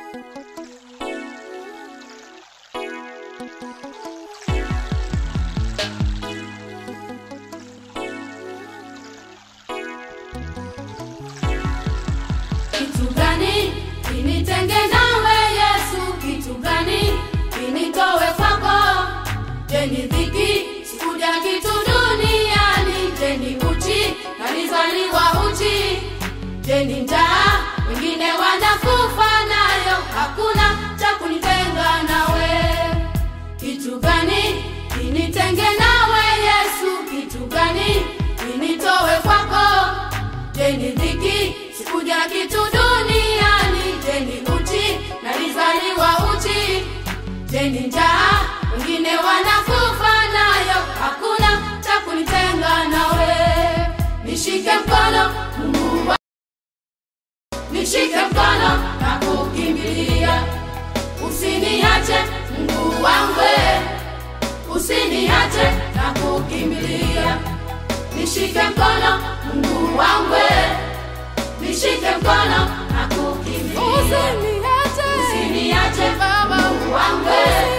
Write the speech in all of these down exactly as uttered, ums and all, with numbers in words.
Kitu gani kinitenge nawe Yesu? Kitu gani kinitowe kwako? Je, ni dhiki? Sikuja kitu duniani. Je, ni uchi? Nalizaliwa uchi. Je, ni njaa? Wengine wanakufa nayo. Hakuna cha kunitenga nawe. Kitu gani kinitenge nawe Yesu? Kitu gani kinitowe kwako? Je, ni dhiki? Sikuja kitu duniani. Je, ni uchi? Nalizaliwa uchi. Je, ni njaa? Wengine wanakufa nayo. Hakuna cha kunitenga nawe. Nishike mkono Mungu, nishike mkono na kukimbilia. Usiniache Mungu wangu, usiniache na kukimbilia. Nishike mkono Mungu wangu, nishike mkono na kukimbilia. Usiniache, usiniache Mungu wangu,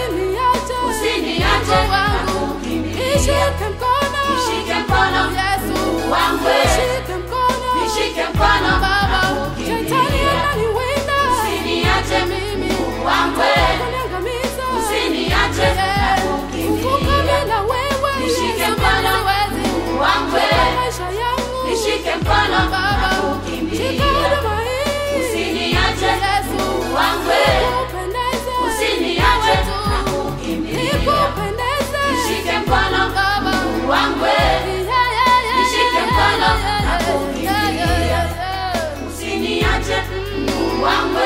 usiniache na kukimbilia. nishike mkono, Nishike mkono Yesu wangu, nishike mkono, nishike mkono Baba. na kukimbilia. Shetani ananiwinda, Usiniache mimi wangu, kuniangamiza. usiniache na Kuvuka kukimbilia. bila wewe, Nishike Yesu, mkono siwezi. wangu, Maisha yangu, nishike mkono na Baba. Shika kukimbilia. huduma hii, Usiniache Yesu, wangu, nikupendeze. usiniache Wewe tu, na kukimbilia. nikupendeze. Nishike mkono Baba. wangu, nishike mkono na kukimbilia. Usiniache wangu,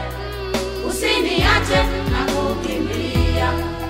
usiniache na kukimbilia.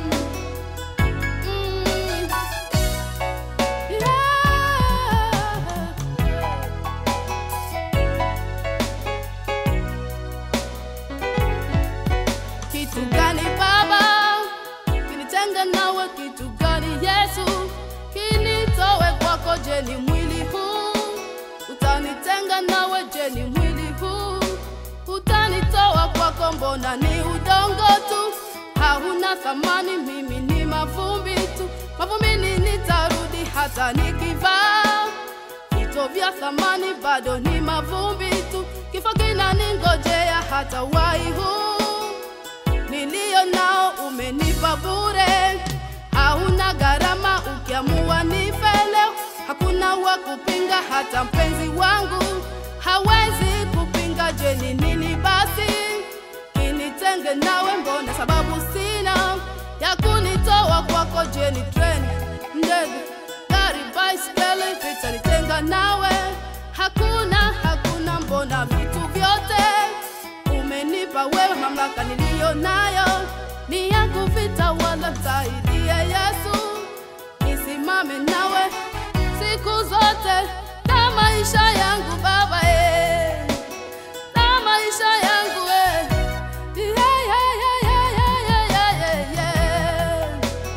Kitu gani Baba kinitenga nawe? Kitu gani Yesu kinitowe kwako? Je, ni mwili huu utanitenga nawe? Je, ni mwili huu utanitoa kwako? Mbona ni udongo tu, hauna thamani. Mimi ni mavumbi tu, mavumbini nitarudi. Hata nikivaa vito vya thamani, bado ni mavumbi tu. Kifo kinaningojea, hata uhai huu nilio nao umenipa bure. Hauna gharama, ukiamua nife leo hakuna wa kupinga. Hata mpenzi wangu hawezi kupinga. Je, ni nini basi kinitenge nawe? Mbona sababu sina ya kunitoa kwako. Je, ni treni, ndege, gari, baiskeli vitanitenga nawe? Hakuna, hakuna. Mbona vitu vyote umenipa wewe, mamlaka niliyo nayo ni ya kuvitawala. Msaidie Yesu, nisimame nawe siku zote na maisha yangu Baba, eh, na maisha yangu eh. Yeah, yeah, yeah, yeah, yeah, yeah, yeah, yeah.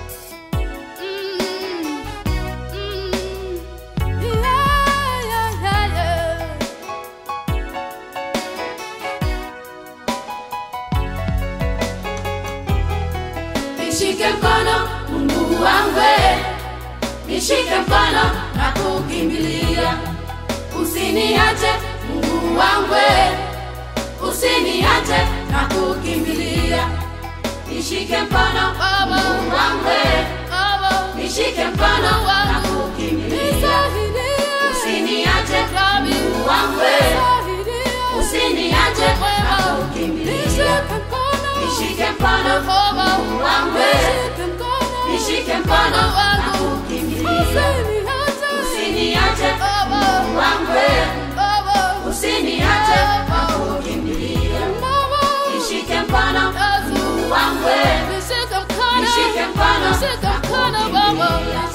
Mm, mm. Yeah, yeah, yeah, yeah. Nishike mkono Mungu wangu, nishike mkono na kukimbilia. Usiniache Mungu wangu, usiniache na kukimbilia. Nishike mkono Mungu wangu, Baba, nishike mkono na kukimbilia. Usiniache Mungu wangu, usiniache na kukimbilia. Nishike mkono Mungu wangu, nishike mkono na kukimbilia. Usiniache Mungu wangu, usiniache na kukimbilia. Nishike mkono Mungu wangu, nishike mkono na kukimbilia.